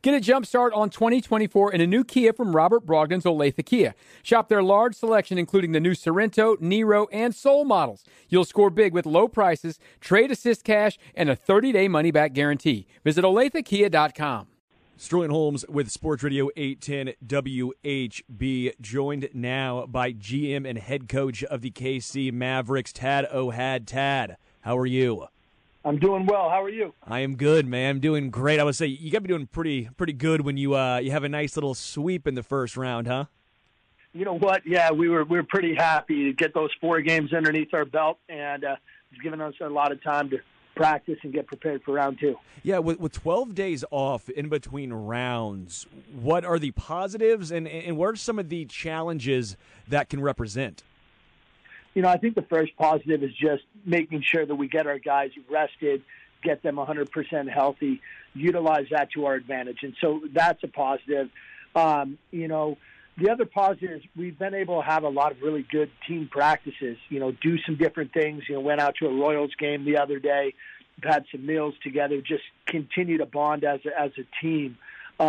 Get a jump start on 2024 in a new Kia from Robert Brogdon's Olathe Kia. Shop their large selection, including the new Sorrento, Nero, and Soul models. You'll score big with low prices, trade assist cash, and a 30-day money-back guarantee. Visit OlatheKia.com. Sterling Holmes with Sports Radio 810 WHB, joined now by GM and head coach of the KC Mavericks, Tad O'Had. Tad, how are you? I'm doing well. How are you? I am good, man. I'm doing great. I would say you got to be doing pretty good when you have a nice little sweep in the first round, huh? You know what? Yeah, we were pretty happy to get those 4 games underneath our belt, and it's given us a lot of time to practice and get prepared for round 2. Yeah, with 12 days off in between rounds, what are the positives and what are some of the challenges that can represent? You know, I think the first positive is just making sure that we get our guys rested, get them 100% healthy, utilize that to our advantage. And so that's a positive. You know, the other positive is we've been able to have a lot of really good team practices, you know, do some different things. You know, went out to a Royals game the other day, had some meals together, just continue to bond as a team.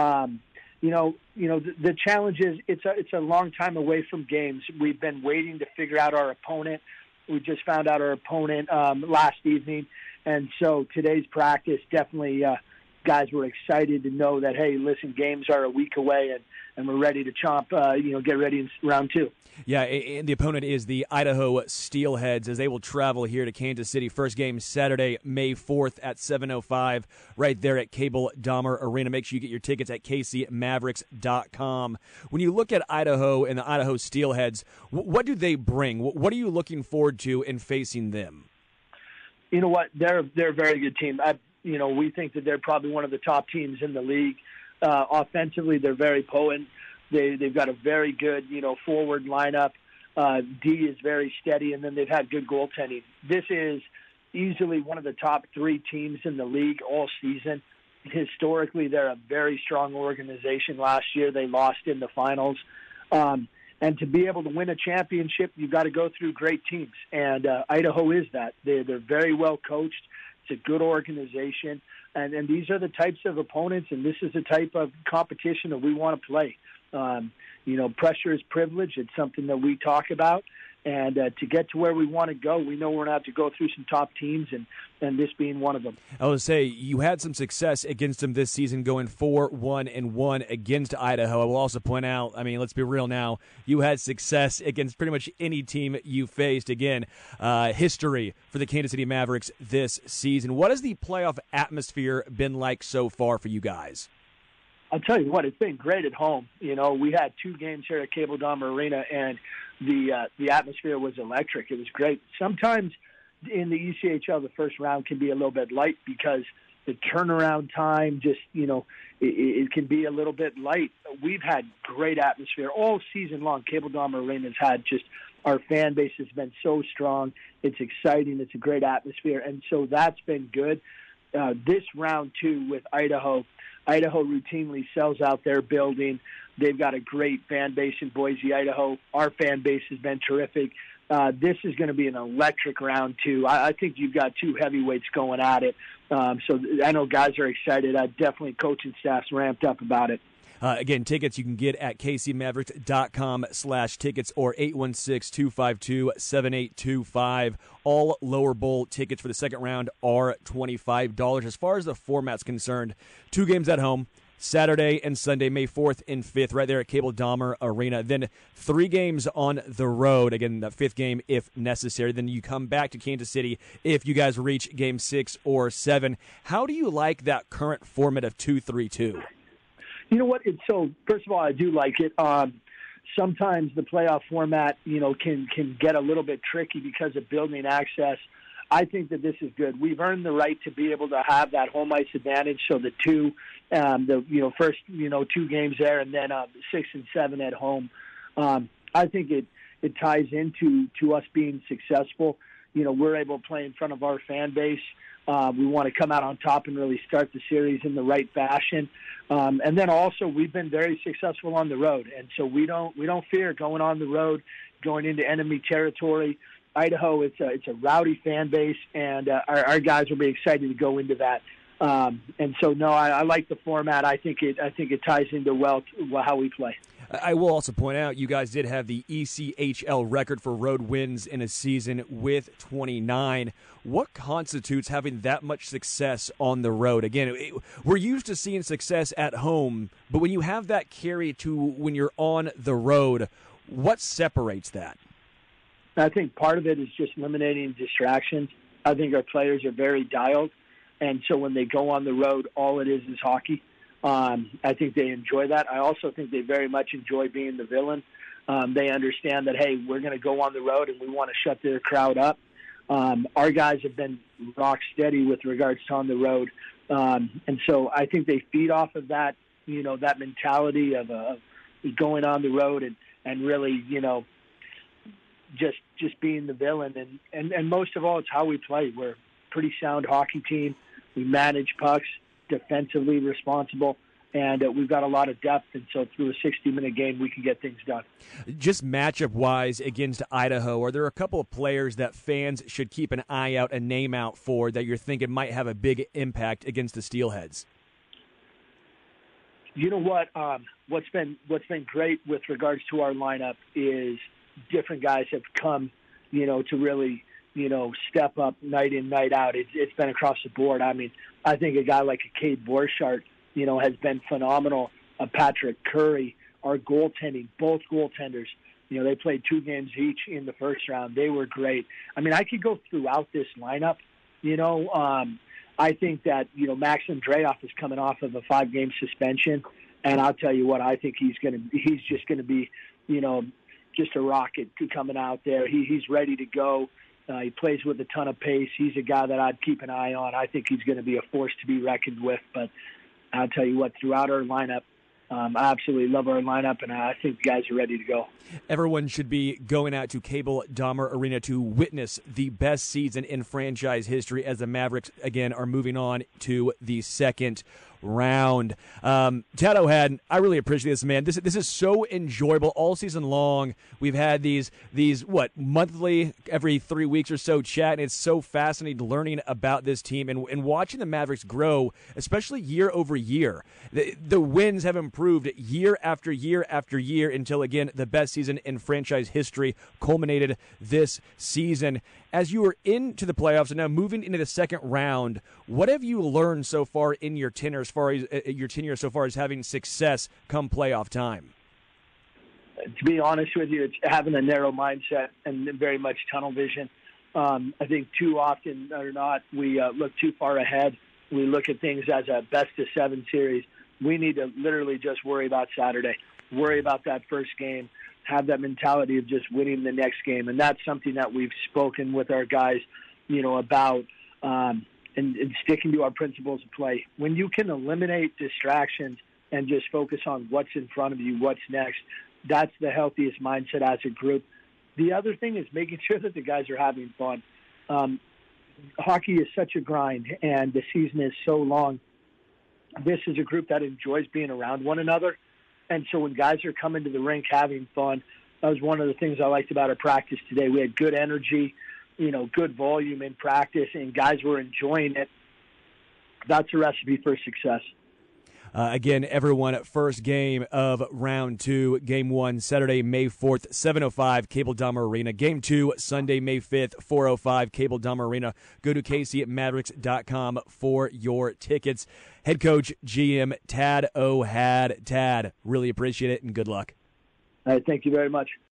You know, the challenge is it's a long time away from games. We've been waiting to figure out our opponent. We just found out our opponent last evening, and so today's practice definitely guys were excited to know that, hey, listen, games are a week away, and we're ready to get ready in round 2. Yeah, and the opponent is the Idaho Steelheads, as they will travel here to Kansas City. First game Saturday, May 4th at 7:05, right there at Cable Dahmer Arena. Make sure you get your tickets at kcmavericks.com. When you look at Idaho and the Idaho Steelheads, what do they bring? What are you looking forward to in facing them? You know what? They're a very good team. We think that they're probably one of the top teams in the league. Offensively, they're very potent. They've got a very good, forward lineup. D is very steady, and then they've had good goaltending. This is easily one of the top 3 teams in the league all season. Historically, they're a very strong organization. Last year, they lost in the finals. And to be able to win a championship, you've got to go through great teams. And Idaho is that. They're very well coached. It's a good organization. And these are the types of opponents, and this is the type of competition that we want to play. Pressure is privilege. It's something that we talk about. And to get to where we want to go, we know we're going to have to go through some top teams, and this being one of them. I would say you had some success against them this season, going 4-1-1 against Idaho. I will also point out, let's be real now, you had success against pretty much any team you faced. Again, history for the Kansas City Mavericks this season. What has the playoff atmosphere been like so far for you guys? I'll tell you what, it's been great at home. We had 2 games here at Cable Dahmer Arena, and the atmosphere was electric. It was great. Sometimes in the ECHL, the first round can be a little bit light because the turnaround time just, it can be a little bit light. We've had great atmosphere all season long. Cable Dahmer Arena's had just, our fan base has been so strong. It's exciting. It's a great atmosphere. And so that's been good. This round 2 with Idaho routinely sells out their building. They've got a great fan base in Boise, Idaho. Our fan base has been terrific. This is going to be an electric round 2. I think you've got 2 heavyweights going at it. So I know guys are excited. Definitely coaching staff's ramped up about it. Again, tickets you can get at kcmavericks.com/tickets or 816-252-7825. All lower bowl tickets for the second round are $25. As far as the format's concerned, 2 games at home, Saturday and Sunday, May 4th and 5th, right there at Cable Dahmer Arena. Then 3 games on the road, again, the 5th game if necessary. Then you come back to Kansas City if you guys reach Game 6 or 7. How do you like that current format of 2-3-2? You know what? First of all, I do like it. Sometimes the playoff format, can get a little bit tricky because of building access. I think that this is good. We've earned the right to be able to have that home ice advantage. So the first 2 games there, and then 6 and 7 at home. I think it ties into us being successful. We're able to play in front of our fan base. We want to come out on top and really start the series in the right fashion. And then also we've been very successful on the road. And so we don't fear going on the road, going into enemy territory. Idaho, it's a rowdy fan base, and our guys will be excited to go into that. And so, no, I like the format. I think it ties into well to how we play. I will also point out you guys did have the ECHL record for road wins in a season with 29. What constitutes having that much success on the road? Again, we're used to seeing success at home, but when you have that carry to when you're on the road, what separates that? I think part of it is just eliminating distractions. I think our players are very dialed, and so when they go on the road, all it is hockey. I think they enjoy that. I also think they very much enjoy being the villain. They understand that, hey, we're going to go on the road and we want to shut their crowd up. Our guys have been rock steady with regards to on the road. And so I think they feed off of that, that mentality of going on the road and really, just being the villain. And most of all, it's how we play. We're a pretty sound hockey team. We manage pucks, defensively responsible, and we've got a lot of depth, and so through a 60-minute game, we can get things done. Just matchup-wise against Idaho, are there a couple of players that fans should keep an eye out, a name out for, that you're thinking might have a big impact against the Steelheads? You know what? What's been great with regards to our lineup is different guys have come, to really step up night in, night out. It's been across the board. I mean, I think a guy like a Cade Borchardt, has been phenomenal. Patrick Curry, our goaltending, both goaltenders, they played 2 games each in the first round. They were great. I mean, I could go throughout this lineup. I think that, Maxim Dreyoff is coming off of a 5-game suspension, and I'll tell you what, I think he's just going to be, just a rocket coming out there. He's ready to go. He plays with a ton of pace. He's a guy that I'd keep an eye on. I think he's going to be a force to be reckoned with. But I'll tell you what, throughout our lineup, I absolutely love our lineup, and I think the guys are ready to go. Everyone should be going out to Cable Dahmer Arena to witness the best season in franchise history as the Mavericks, again, are moving on to the second round. Tad O'Haddon, I really appreciate this, man. This is so enjoyable all season long. We've had these monthly, every 3 weeks or so chat, and it's so fascinating learning about this team and watching the Mavericks grow, especially year over year. The wins have improved year after year after year until, again, the best season in franchise history culminated this season. As you are into the playoffs and now moving into the second round, what have you learned so far in your tenure, so far as having success come playoff time? To be honest with you, it's having a narrow mindset and very much tunnel vision. I think too often or not, we look too far ahead. We look at things as a best-of-7 series. We need to literally just worry about Saturday, worry about that first game, have that mentality of just winning the next game. And that's something that we've spoken with our guys, about and sticking to our principles of play. When you can eliminate distractions and just focus on what's in front of you, what's next, that's the healthiest mindset as a group. The other thing is making sure that the guys are having fun. Hockey is such a grind, and the season is so long. This is a group that enjoys being around one another. And so when guys are coming to the rink having fun, that was one of the things I liked about our practice today. We had good energy, good volume in practice, and guys were enjoying it. That's a recipe for success. Again, everyone, first game of round 2, game 1, Saturday, May 4th, 7:05, Cable Dahmer Arena. Game 2, Sunday, May 5th, 4:05, Cable Dahmer Arena. Go to KCMavericks.com for your tickets. Head coach, GM, Tad O'Haddon. Tad, really appreciate it, and good luck. All right, thank you very much.